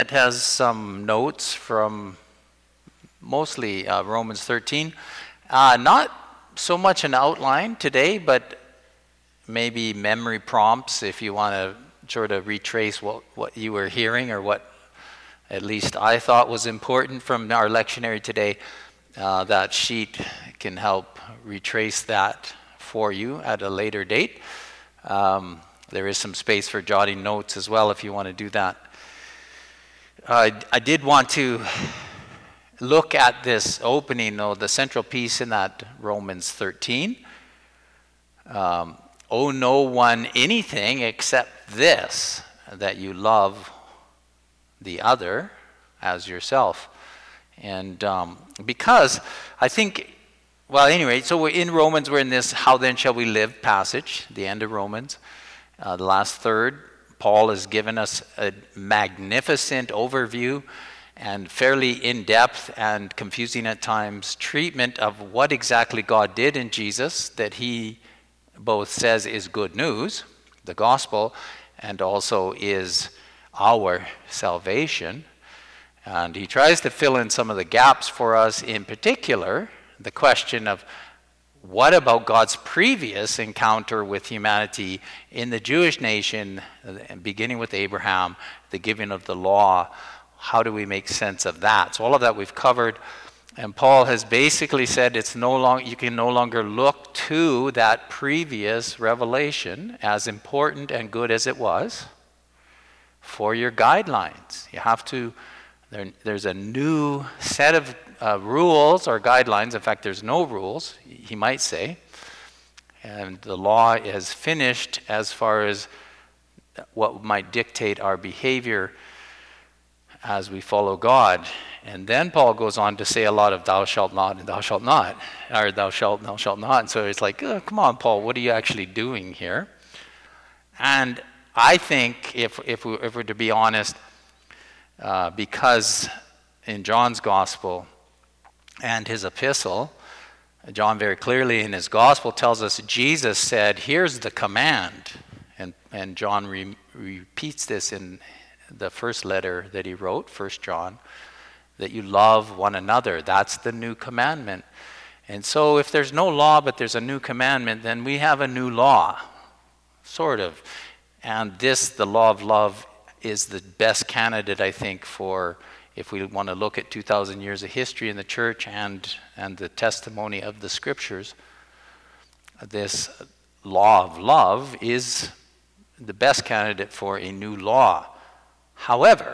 It has some notes from mostly Romans 13. Not so much an outline today, but maybe memory prompts if you want to sort of retrace what you were hearing or what at least I thought was important from our lectionary today. That sheet can help retrace that for you at a later date. There is some space for jotting notes as well if you want to do that. I did want to look at this opening, though, the central piece in that Romans 13. Owe no one anything except this, that you love the other as yourself. And because I think, well, anyway, so we're in Romans, we're in this how then shall we live passage, the end of Romans. The last third, Paul has given us a magnificent overview and fairly in-depth and confusing at times treatment of what exactly God did in Jesus that he both says is good news, the gospel, and also is our salvation. And he tries to fill in some of the gaps for us, in particular, the question of what about God's previous encounter with humanity in the Jewish nation, beginning with Abraham, the giving of the law. How do we make sense of that? So all of that we've covered. And Paul has basically said it's you can no longer look to that previous revelation, as important and good as it was, for your guidelines. You have to, there's a new set of rules or guidelines. In fact, there's no rules, he might say. And the law is finished as far as what might dictate our behavior as we follow God. And then Paul goes on to say a lot of thou shalt not and thou shalt not, or thou shalt not. And so it's like, oh, come on, Paul, what are you actually doing here? And I think if we're to be honest, because in John's gospel and his epistle, John very clearly in his gospel tells us Jesus said, here's the command. And John repeats this in the first letter that he wrote, 1 John, that you love one another. That's the new commandment. And so if there's no law but there's a new commandment, then we have a new law, sort of. And this, the law of love, is the best candidate, I think, for if we want to look at 2,000 years of history in the church and the testimony of the scriptures. This law of love is the best candidate for a new law. However,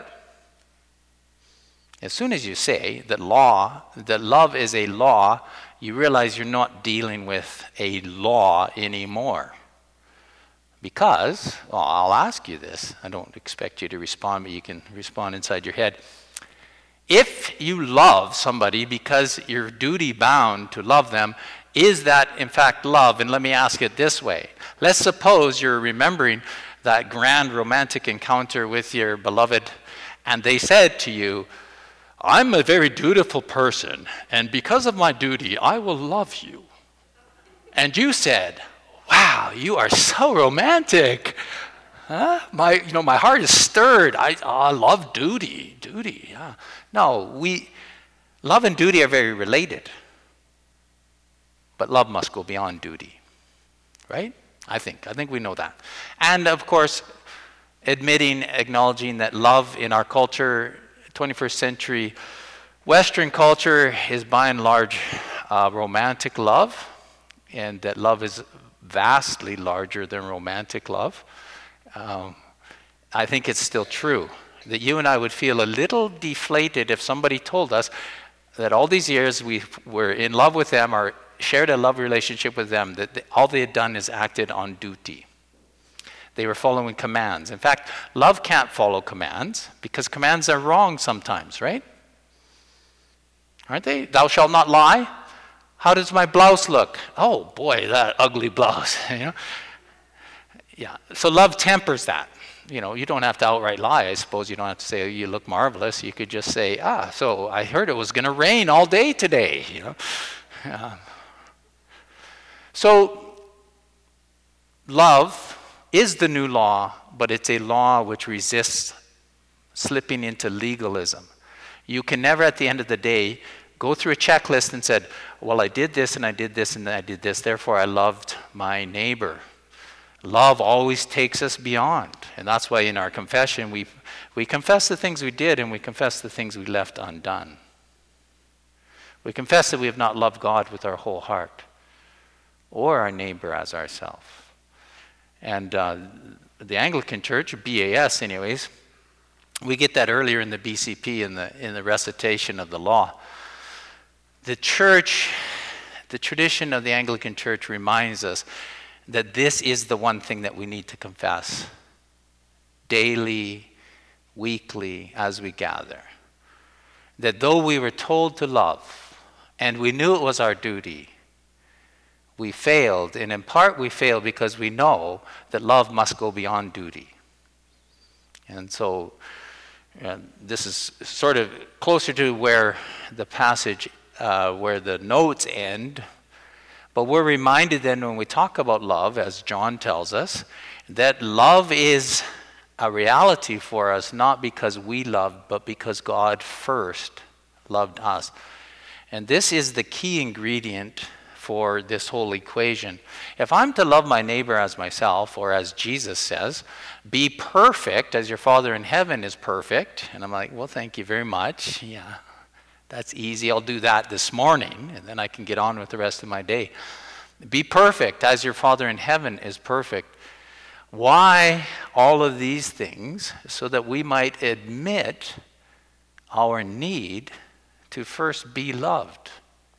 as soon as you say that love is a law, you realize you're not dealing with a law anymore. Because, well, I'll ask you this. I don't expect you to respond, but you can respond inside your head. If you love somebody because you're duty bound to love them, is that in fact love? And let me ask it this way. Let's suppose you're remembering that grand romantic encounter with your beloved, and they said to you, I'm a very dutiful person, and because of my duty, I will love you. And you said, wow, you are so romantic. Huh? My heart is stirred. I love duty. Duty, yeah. No, love and duty are very related. But love must go beyond duty, right? I think we know that. And of course, acknowledging that love in our culture, 21st century Western culture, is by and large romantic love, and that love is vastly larger than romantic love. I think it's still true that you and I would feel a little deflated if somebody told us that all these years we were in love with them or shared a love relationship with them, that all they had done is acted on duty. They were following commands. In fact, love can't follow commands because commands are wrong sometimes, right? Aren't they? Thou shalt not lie. How does my blouse look? Oh boy, that ugly blouse. Yeah. So love tempers that. You don't have to outright lie. I suppose you don't have to say, oh, you look marvelous. You could just say, so I heard it was going to rain all day today. So love is the new law, but it's a law which resists slipping into legalism. You can never at the end of the day go through a checklist and said, well, I did this and I did this and I did this, therefore I loved my neighbor. Love always takes us beyond. And that's why in our confession we confess the things we did and we confess the things we left undone. We confess that we have not loved God with our whole heart or our neighbor as ourselves. And the Anglican Church, BAS anyways, we get that earlier in the BCP in the recitation of the law. The church, the tradition of the Anglican Church reminds us that this is the one thing that we need to confess daily, weekly, as we gather. That though we were told to love, and we knew it was our duty, we failed, and in part we failed because we know that love must go beyond duty. And so this is sort of closer to where the passage, where the notes end. But we're reminded then when we talk about love, as John tells us, that love is a reality for us, not because we loved, but because God first loved us. And this is the key ingredient for this whole equation. If I'm to love my neighbor as myself, or as Jesus says, be perfect as your Father in heaven is perfect. And I'm like, well, thank you very much. Yeah, that's easy. I'll do that this morning, and then I can get on with the rest of my day. Be perfect as your Father in heaven is perfect. Why all of these things? So that we might admit our need to first be loved.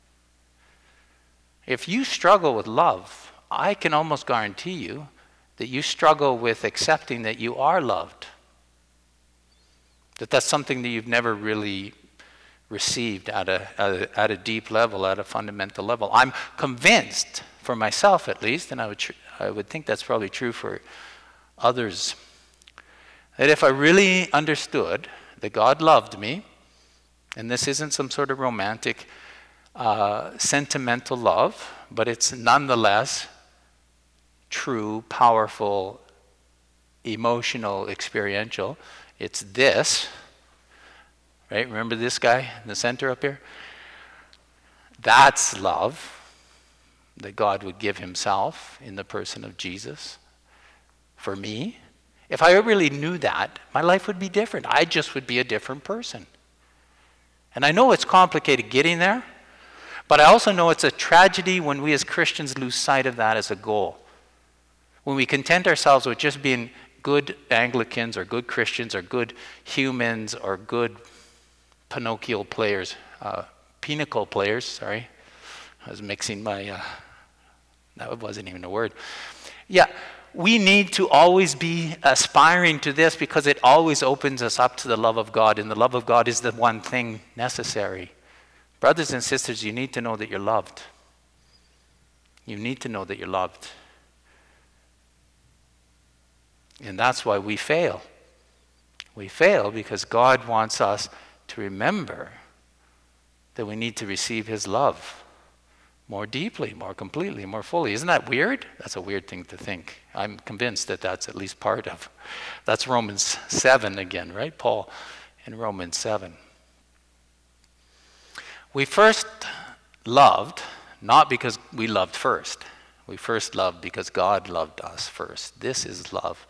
If you struggle with love, I can almost guarantee you that you struggle with accepting that you are loved. That's something that you've never really received at a deep level, at a fundamental level. I'm convinced, for myself at least, and I would think that's probably true for others, that if I really understood that God loved me, and this isn't some sort of romantic, sentimental love, but it's nonetheless true, powerful, emotional, experiential. It's this, right? Remember this guy in the center up here? That's love, that God would give himself in the person of Jesus for me. If I really knew that, my life would be different. I just would be a different person. And I know it's complicated getting there, but I also know it's a tragedy when we as Christians lose sight of that as a goal. When we content ourselves with just being good Anglicans or good Christians or good humans or good pinochle players, sorry. I was mixing my, that wasn't even a word. Yeah, we need to always be aspiring to this because it always opens us up to the love of God, and the love of God is the one thing necessary. Brothers and sisters, you need to know that you're loved. You need to know that you're loved. And that's why we fail. We fail because God wants us to remember that we need to receive his love more deeply, more completely, more fully. Isn't that weird? That's a weird thing to think. I'm convinced that that's at least part of. That's Romans 7 again, right? Paul in Romans 7. We first loved, not because we loved first. We first loved because God loved us first. This is love.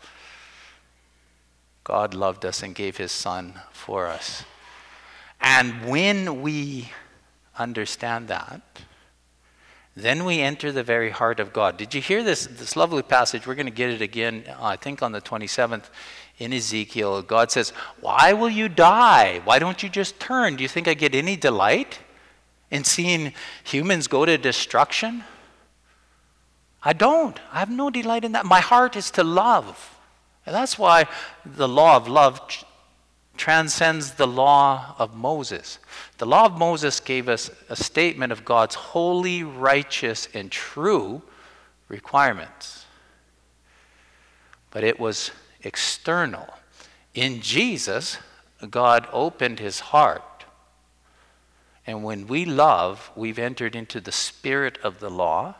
God loved us and gave his Son for us. And when we understand that, then we enter the very heart of God. Did you hear this lovely passage? We're going to get it again, I think on the 27th in Ezekiel. God says, why will you die? Why don't you just turn? Do you think I get any delight in seeing humans go to destruction? I don't. I have no delight in that. My heart is to love. And that's why the law of love transcends the law of Moses. The law of Moses gave us a statement of God's holy, righteous, and true requirements. But it was external. In Jesus, God opened his heart. And when we love, we've entered into the spirit of the law.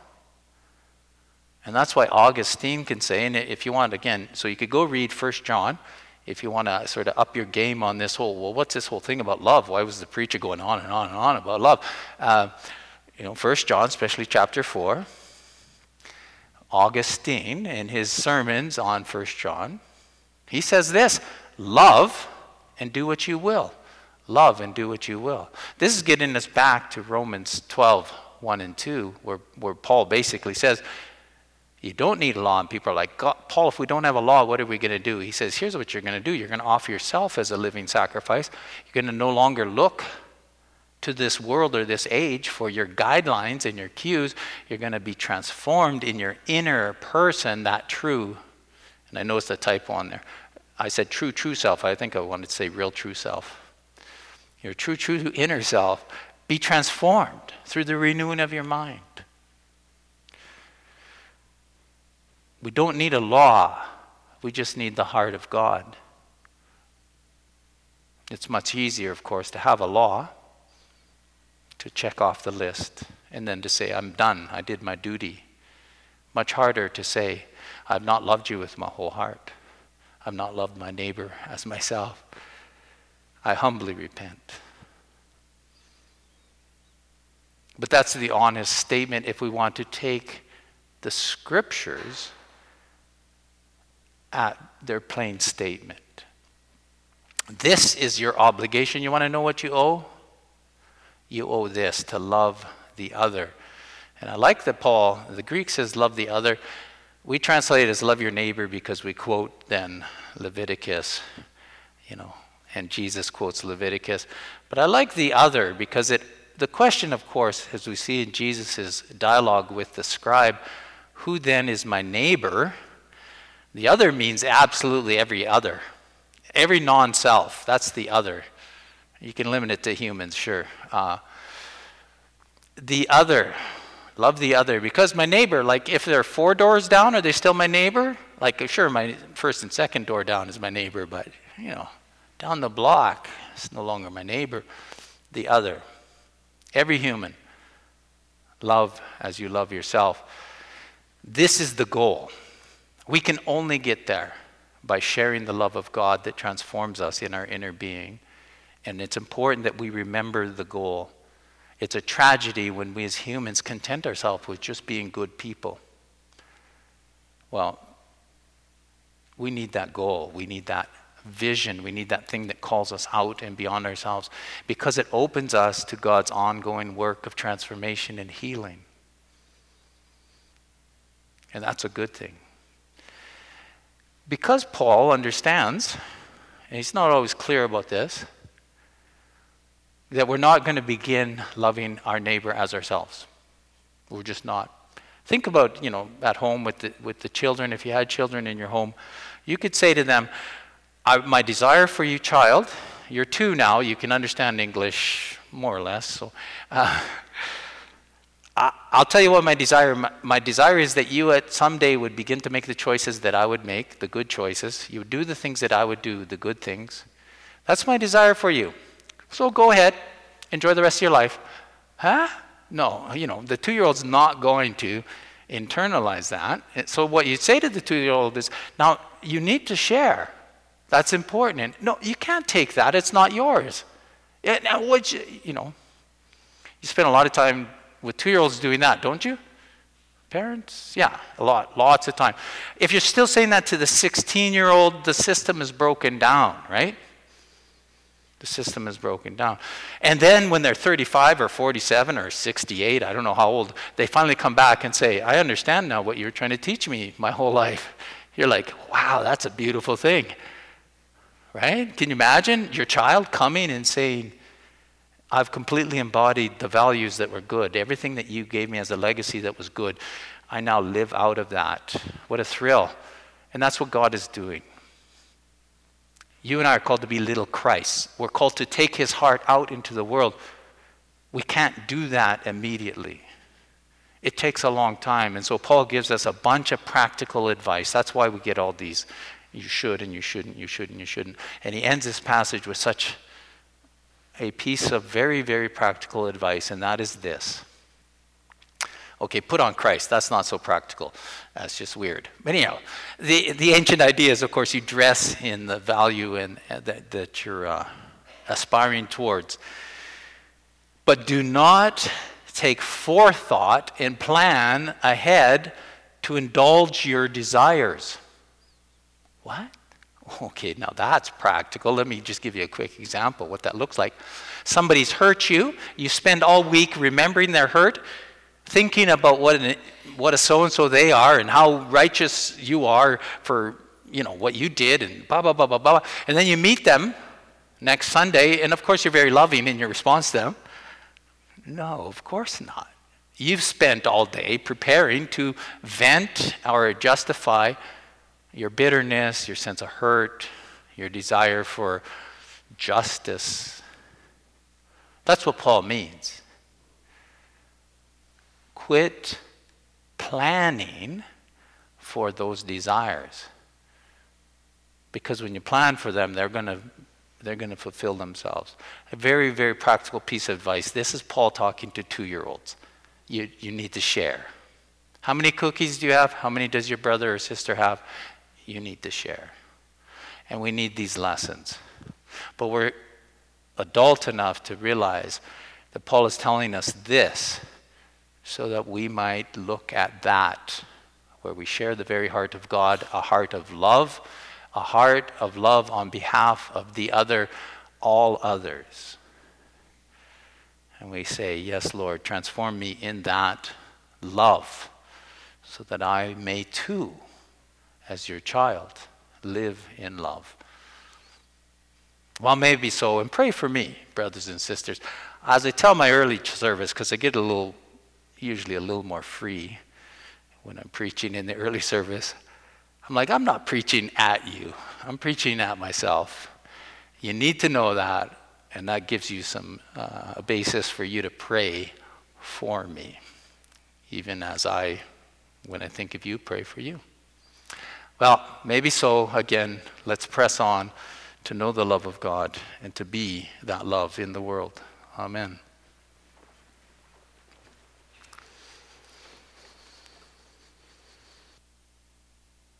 And that's why Augustine can say, and if you want, again, so you could go read 1 John if you want to sort of up your game on this whole, well, what's this whole thing about love? Why was the preacher going on and on and on about love? 1 John, especially chapter 4, Augustine, in his sermons on 1 John, he says this: love and do what you will. Love and do what you will. This is getting us back to Romans 12, 1 and 2, where Paul basically says, you don't need a law. And people are like, Paul, if we don't have a law, what are we going to do? He says, here's what you're going to do. You're going to offer yourself as a living sacrifice. You're going to no longer look to this world or this age for your guidelines and your cues. You're going to be transformed in your inner person, that true, and I noticed a typo on there. I said true self. I think I wanted to say real true self. Your true inner self. Be transformed through the renewing of your mind. We don't need a law. We just need the heart of God. It's much easier, of course, to have a law, to check off the list, and then to say, I'm done. I did my duty. Much harder to say, I've not loved you with my whole heart. I've not loved my neighbor as myself. I humbly repent. But that's the honest statement if we want to take the scriptures at their plain statement. This is your obligation. You want to know what you owe? You owe this, to love the other. And I like that Paul, the Greek says love the other. We translate it as love your neighbor because we quote then Leviticus, and Jesus quotes Leviticus. But I like the other because the question, of course, as we see in Jesus' dialogue with the scribe, who then is my neighbor? The other means absolutely every other. Every non-self, that's the other. You can limit it to humans, sure. The other, love the other. Because my neighbor, like if they're 4 doors down, are they still my neighbor? Like sure, my first and second door down is my neighbor, but down the block, it's no longer my neighbor. The other. Every human. Love as you love yourself. This is the goal. We can only get there by sharing the love of God that transforms us in our inner being. And it's important that we remember the goal. It's a tragedy when we as humans content ourselves with just being good people. Well, we need that goal. We need that vision. We need that thing that calls us out and beyond ourselves, because it opens us to God's ongoing work of transformation and healing. And that's a good thing. Because Paul understands, and he's not always clear about this, that we're not going to begin loving our neighbor as ourselves. We're just not. Think about, at home with the children. If you had children in your home, you could say to them, my desire for you, child, you're 2 now, you can understand English more or less, so I'll tell you what my desire is that you at someday would begin to make the choices that I would make, the good choices. You would do the things that I would do, the good things. That's my desire for you. So go ahead, enjoy the rest of your life. Huh? No, the 2-year-old's not going to internalize that. So what you say to the 2-year-old is, now you need to share. That's important. And no, you can't take that. It's not yours. Now, you spend a lot of time with 2-year-olds doing that, don't you? Parents? Yeah, a lot. Lots of time. If you're still saying that to the 16-year-old, the system is broken down, right? The system is broken down. And then when they're 35 or 47 or 68, I don't know how old, they finally come back and say, I understand now what you were trying to teach me my whole life. You're like, wow, that's a beautiful thing. Right? Can you imagine your child coming and saying, I've completely embodied the values that were good. Everything that you gave me as a legacy that was good, I now live out of that. What a thrill. And that's what God is doing. You and I are called to be little Christs. We're called to take his heart out into the world. We can't do that immediately. It takes a long time. And so Paul gives us a bunch of practical advice. That's why we get all these, you should and you shouldn't, you should and you shouldn't. And he ends this passage with such a piece of very, very practical advice, and that is this. Okay, put on Christ. That's not so practical. That's just weird. But anyhow, the ancient idea is, of course, you dress in the value and that you're aspiring towards. But do not take forethought and plan ahead to indulge your desires. What? Okay, now that's practical. Let me just give you a quick example what that looks like. Somebody's hurt you. You spend all week remembering their hurt, thinking about what a so-and-so they are and how righteous you are for, what you did and blah, blah, blah, blah, blah. And then you meet them next Sunday, and of course you're very loving in your response to them. No, of course not. You've spent all day preparing to vent or justify your bitterness, your sense of hurt, your desire for justice. That's what Paul means. Quit planning for those desires. Because when you plan for them, they're going to fulfill themselves. A very, very practical piece of advice. This is Paul talking to 2-year-olds. You need to share. How many cookies do you have? How many does your brother or sister have? You need to share. And we need these lessons. But we're adult enough to realize that Paul is telling us this so that we might look at that, where we share the very heart of God, a heart of love on behalf of the other, all others. And we say, yes, Lord, transform me in that love so that I may too, as your child, live in love. Well, maybe so, and pray for me, brothers and sisters. As I tell my early service, because I get usually a little more free when I'm preaching in the early service, I'm like, I'm not preaching at you. I'm preaching at myself. You need to know that, and that gives you a basis for you to pray for me, even as when I think of you, pray for you. Well, maybe so. Again, let's press on to know the love of God and to be that love in the world. Amen.